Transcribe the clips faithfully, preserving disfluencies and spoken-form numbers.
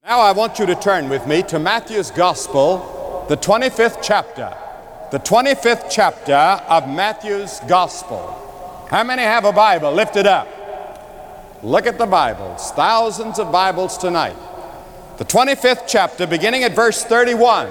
Now I want you to turn with me to Matthew's Gospel, the twenty-fifth chapter. The twenty-fifth chapter of Matthew's Gospel. How many have a Bible? Lift it up. Look at the Bibles. Thousands of Bibles tonight. The twenty-fifth chapter, beginning at verse thirty-one.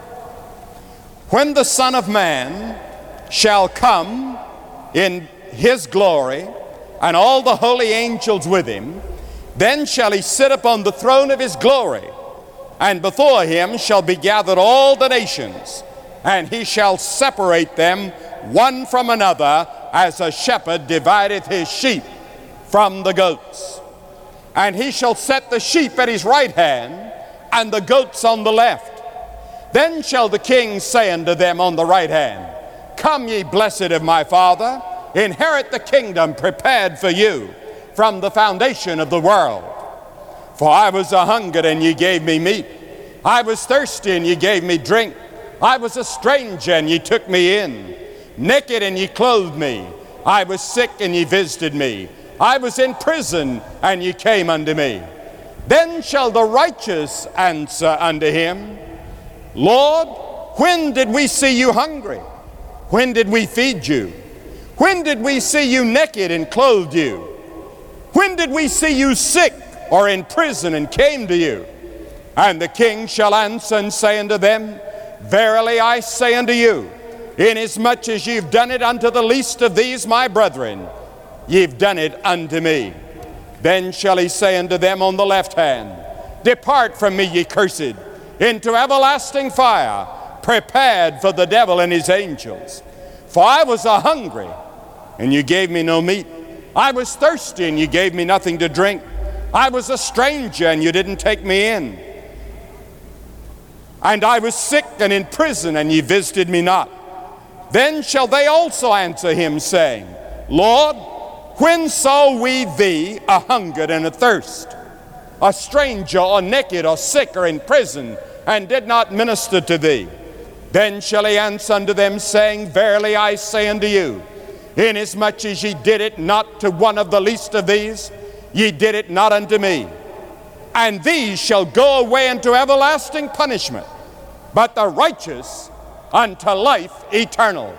When the Son of Man shall come in his glory, and all the holy angels with him, then shall he sit upon the throne of his glory, and before him shall be gathered all the nations, and he shall separate them one from another, as a shepherd divideth his sheep from the goats. And he shall set the sheep at his right hand, and the goats on the left. Then shall the king say unto them on the right hand, Come ye blessed of my Father, inherit the kingdom prepared for you from the foundation of the world. For I was a hungered, and ye gave me meat. I was thirsty, and ye gave me drink. I was a stranger, and ye took me in. Naked, and ye clothed me. I was sick, and ye visited me. I was in prison, and ye came unto me. Then shall the righteous answer unto him, Lord, when did we see you hungry? When did we feed you? When did we see you naked and clothed you? When did we see you sick or in prison and came to you? And the king shall answer and say unto them, Verily I say unto you, inasmuch as ye've done it unto the least of these my brethren, ye've done it unto me. Then shall he say unto them on the left hand, Depart from me, ye cursed, into everlasting fire, prepared for the devil and his angels. For I was a hungry, and you gave me no meat. I was thirsty, and you gave me nothing to drink. I was a stranger, and you didn't take me in. And I was sick and in prison, and ye visited me not. Then shall they also answer him, saying, Lord, when saw we thee a hungered and athirst, a stranger, or naked, or sick, or in prison, and did not minister to thee? Then shall he answer unto them, saying, Verily I say unto you, inasmuch as ye did it not to one of the least of these, ye did it not unto me. And these shall go away into everlasting punishment, but the righteous unto life eternal.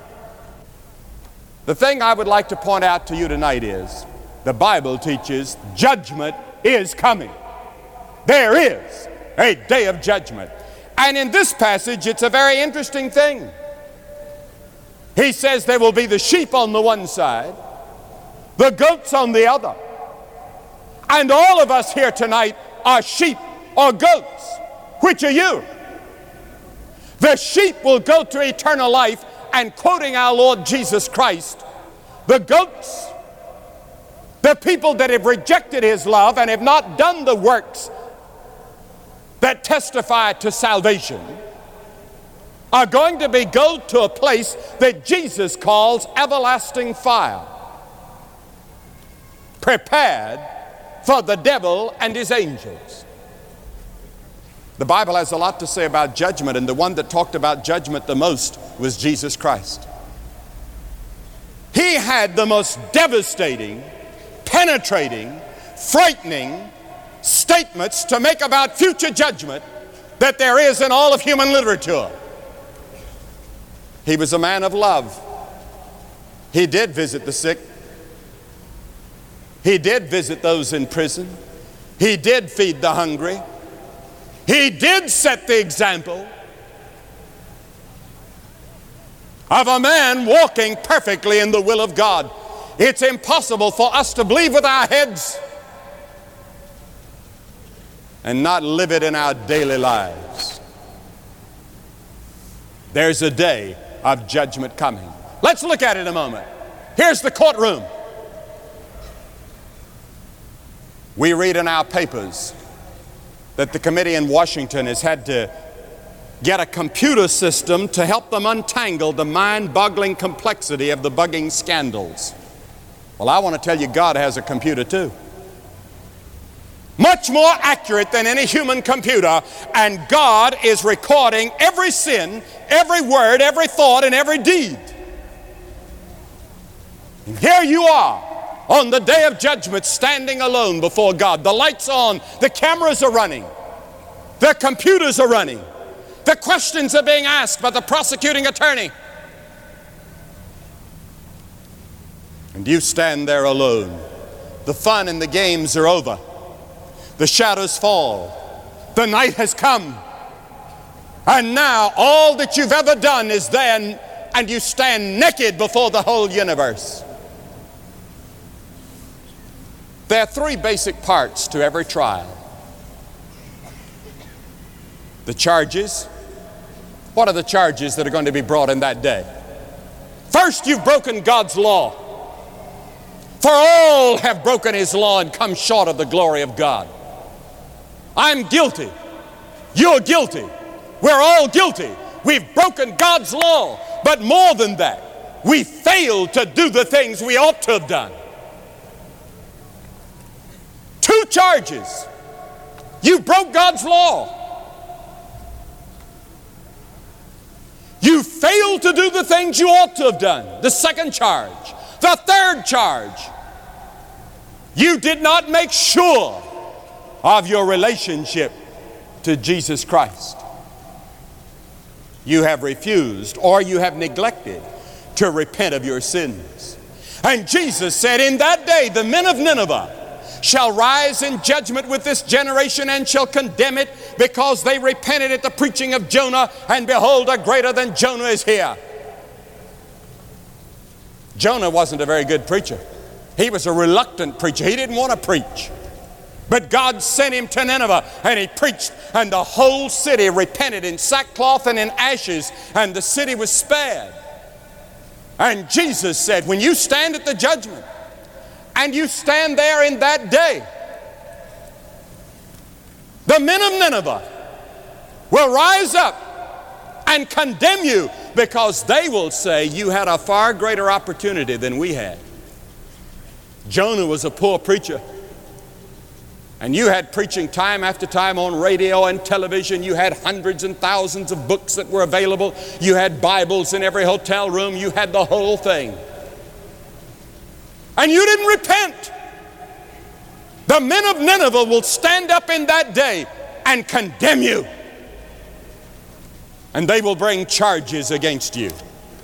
The thing I would like to point out to you tonight is, the Bible teaches judgment is coming. There is a day of judgment. And in this passage, it's a very interesting thing. He says there will be the sheep on the one side, the goats on the other. And all of us here tonight are sheep or goats. Which are you? The sheep will go to eternal life, and quoting our Lord Jesus Christ, the goats, the people that have rejected his love and have not done the works that testify to salvation, are going to be go to a place that Jesus calls everlasting fire, prepared for the devil and his angels. The Bible has a lot to say about judgment, and the one that talked about judgment the most was Jesus Christ. He had the most devastating, penetrating, frightening statements to make about future judgment that there is in all of human literature. He was a man of love. He did visit the sick. He did visit those in prison. He did feed the hungry. He did set the example of a man walking perfectly in the will of God. It's impossible for us to believe with our heads and not live it in our daily lives. There's a day of judgment coming. Let's look at it a moment. Here's the courtroom. We read in our papers that the committee in Washington has had to get a computer system to help them untangle the mind-boggling complexity of the bugging scandals. Well, I want to tell you, God has a computer too. Much more accurate than any human computer, and God is recording every sin, every word, every thought, and every deed. And here you are on the day of judgment, standing alone before God. The lights on, the cameras are running. The computers are running. The questions are being asked by the prosecuting attorney. And you stand there alone. The fun and the games are over. The shadows fall. The night has come. And now all that you've ever done is there, and you stand naked before the whole universe. There are three basic parts to every trial. The charges. What are the charges that are going to be brought in that day? First, you've broken God's law. For all have broken His law and come short of the glory of God. I'm guilty. You're guilty. We're all guilty. We've broken God's law. But more than that, we failed to do the things we ought to have done. Two charges. You broke God's law. You failed to do the things you ought to have done. The second charge. The third charge. You did not make sure of your relationship to Jesus Christ. You have refused, or you have neglected to repent of your sins. And Jesus said, in that day the men of Nineveh shall rise in judgment with this generation and shall condemn it, because they repented at the preaching of Jonah, and behold, a greater than Jonah is here. Jonah wasn't a very good preacher. He was a reluctant preacher. He didn't want to preach. But God sent him to Nineveh, and he preached, and the whole city repented in sackcloth and in ashes, and the city was spared. And Jesus said, when you stand at the judgment, and you stand there in that day, the men of Nineveh will rise up and condemn you, because they will say you had a far greater opportunity than we had. Jonah was a poor preacher. And you had preaching time after time on radio and television. You had hundreds and thousands of books that were available. You had Bibles in every hotel room. You had the whole thing. And you didn't repent. The men of Nineveh will stand up in that day and condemn you. And they will bring charges against you.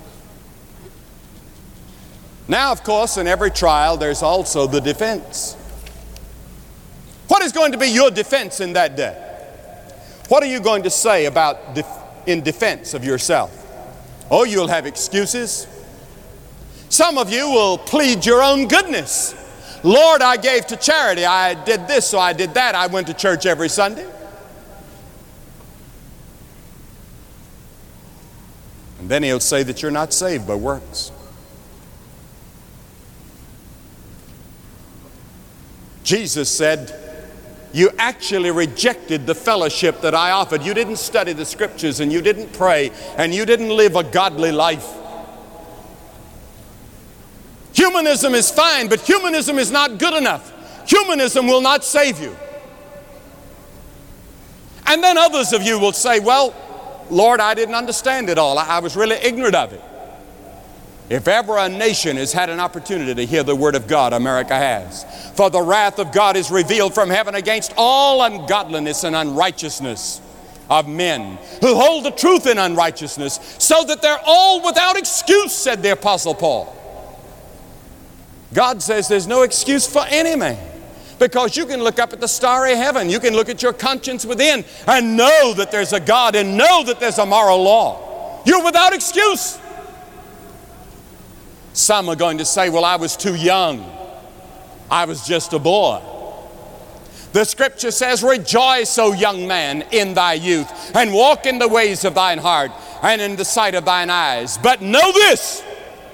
Now, of course, in every trial, there's also the defense. What is going to be your defense in that day? What are you going to say about def- in defense of yourself? Oh, you'll have excuses. Some of you will plead your own goodness. Lord, I gave to charity. I did this, so I did that. I went to church every Sunday. And then he'll say that you're not saved by works. Jesus said, you actually rejected the fellowship that I offered. You didn't study the scriptures, and you didn't pray, and you didn't live a godly life. Humanism is fine, but humanism is not good enough. Humanism will not save you. And then others of you will say, well, Lord, I didn't understand it all. I was really ignorant of it. If ever a nation has had an opportunity to hear the word of God, America has. For the wrath of God is revealed from heaven against all ungodliness and unrighteousness of men who hold the truth in unrighteousness, so that they're all without excuse, said the Apostle Paul. God says there's no excuse for any man, because you can look up at the starry heaven, you can look at your conscience within and know that there's a God and know that there's a moral law. You're without excuse. Some are going to say, well, I was too young. I was just a boy. The scripture says, rejoice, O young man, in thy youth, and walk in the ways of thine heart, and in the sight of thine eyes. But know this,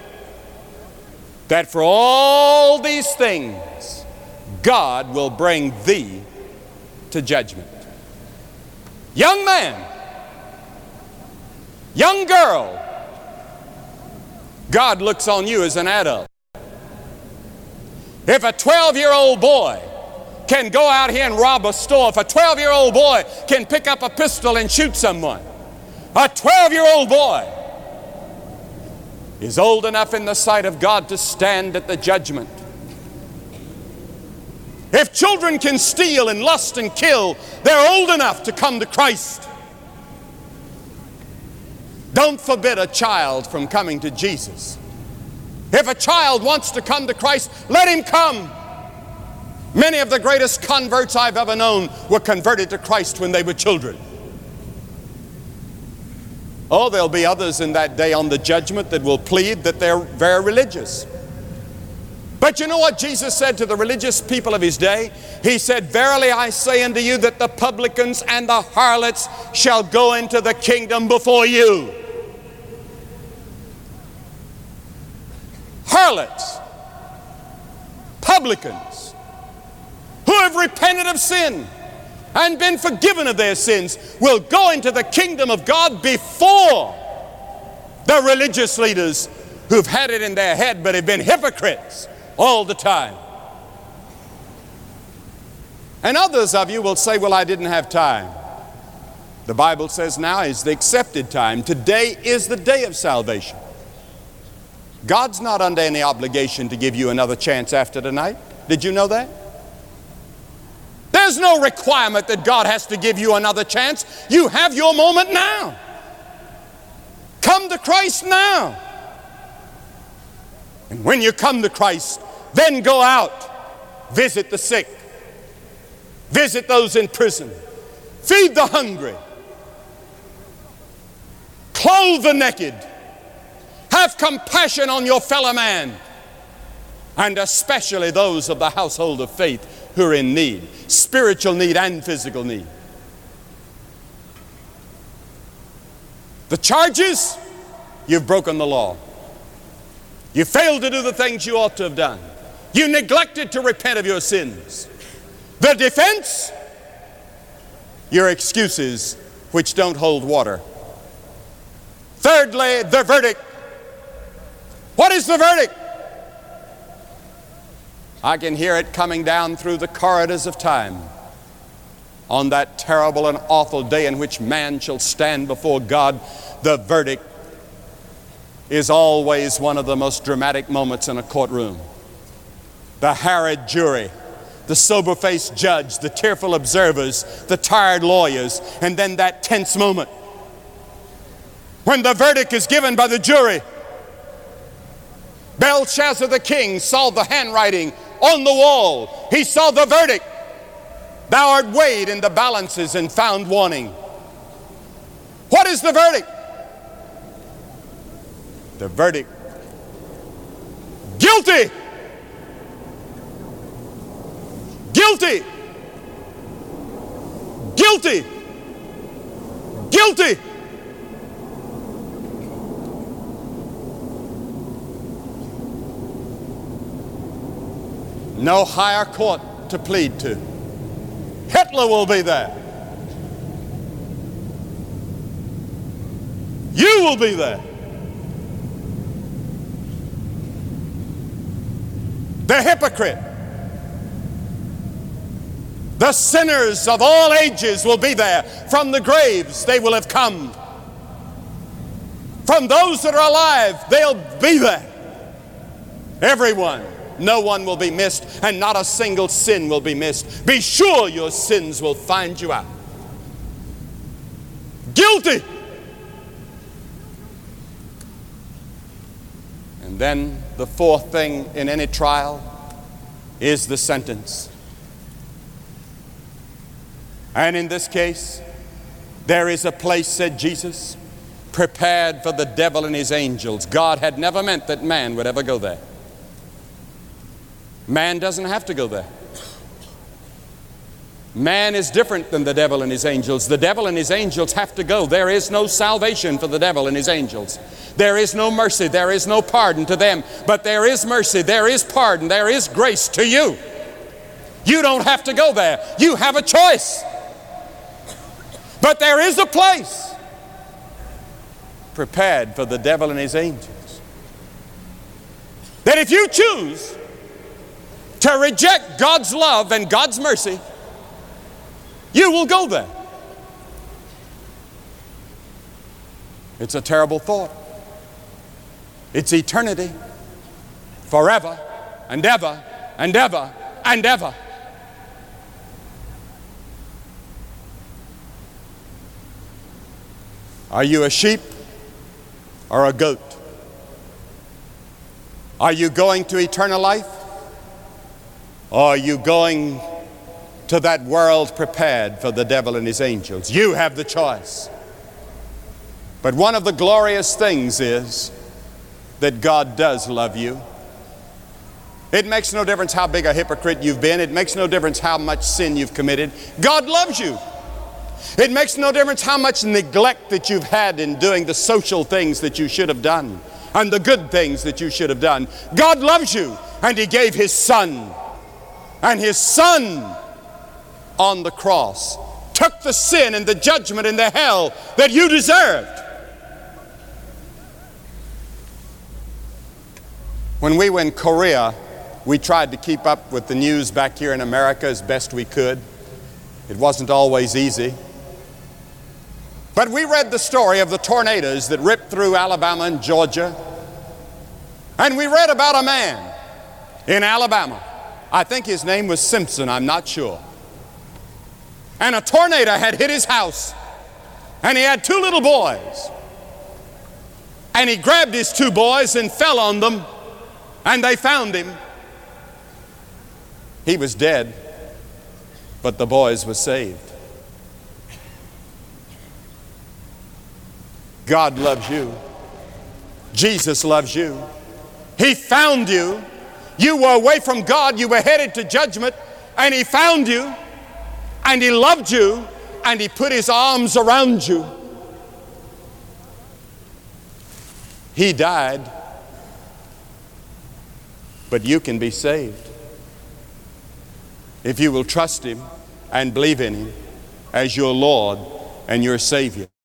that for all these things, God will bring thee to judgment. Young man, young girl, God looks on you as an adult. If a twelve-year-old boy can go out here and rob a store, if a twelve-year-old boy can pick up a pistol and shoot someone, a twelve-year-old boy is old enough in the sight of God to stand at the judgment. If children can steal and lust and kill, they're old enough to come to Christ. Don't forbid a child from coming to Jesus. If a child wants to come to Christ, let him come. Many of the greatest converts I've ever known were converted to Christ when they were children. Oh, there'll be others in that day on the judgment that will plead that they're very religious. But you know what Jesus said to the religious people of his day? He said, "Verily I say unto you that the publicans and the harlots shall go into the kingdom before you." Harlots, publicans, who have repented of sin and been forgiven of their sins, will go into the kingdom of God before the religious leaders who've had it in their head but have been hypocrites all the time. And others of you will say, "Well, I didn't have time." The Bible says now is the accepted time. Today is the day of salvation. God's not under any obligation to give you another chance after tonight. Did you know that? There's no requirement that God has to give you another chance. You have your moment now. Come to Christ now. And when you come to Christ, then go out, visit the sick, visit those in prison, feed the hungry, clothe the naked, have compassion on your fellow man, and especially those of the household of faith who are in need, spiritual need and physical need. The charges: you've broken the law. You failed to do the things you ought to have done. You neglected to repent of your sins. The defense: your excuses which don't hold water. Thirdly, the verdict. What is the verdict? I can hear it coming down through the corridors of time on that terrible and awful day in which man shall stand before God. The verdict is always one of the most dramatic moments in a courtroom. The harried jury, the sober-faced judge, the tearful observers, the tired lawyers, and then that tense moment when the verdict is given by the jury. Belshazzar the king saw the handwriting on the wall. He saw the verdict. Thou art weighed in the balances and found wanting. What is the verdict? The verdict: guilty. Guilty. Guilty. Guilty. No higher court to plead to. Hitler will be there. You will be there. The hypocrite, the sinners of all ages will be there. From the graves they will have come. From those that are alive, they'll be there. Everyone. No one will be missed, and not a single sin will be missed. Be sure your sins will find you out. Guilty. And then the fourth thing in any trial is the sentence. And in this case, there is a place, said Jesus, prepared for the devil and his angels. God had never meant that man would ever go there. Man doesn't have to go there. Man is different than the devil and his angels. The devil and his angels have to go. There is no salvation for the devil and his angels. There is no mercy. There is no pardon to them. But there is mercy. There is pardon. There is grace to you. You don't have to go there. You have a choice. But there is a place prepared for the devil and his angels. That if you choose to reject God's love and God's mercy, you will go there. It's a terrible thought. It's eternity, forever and ever and ever and ever Are you a sheep or a goat? Are you going to eternal life? Or are you going to that world prepared for the devil and his angels? You have the choice. But one of the glorious things is that God does love you. It makes no difference how big a hypocrite you've been. It makes no difference how much sin you've committed. God loves you. It makes no difference how much neglect that you've had in doing the social things that you should have done and the good things that you should have done. God loves you, and He gave His Son. And His Son on the cross took the sin and the judgment and the hell that you deserved. When we were in Korea, we tried to keep up with the news back here in America as best we could. It wasn't always easy. But we read the story of the tornadoes that ripped through Alabama and Georgia. And we read about a man in Alabama. I think his name was Simpson, I'm not sure. And a tornado had hit his house. And he had two little boys. And he grabbed his two boys and fell on them. And they found him. He was dead, but the boys were saved. God loves you. Jesus loves you. He found you. You were away from God. You were headed to judgment, and He found you, and He loved you, and He put His arms around you. He died, but you can be saved if you will trust Him and believe in Him as your Lord and your Savior.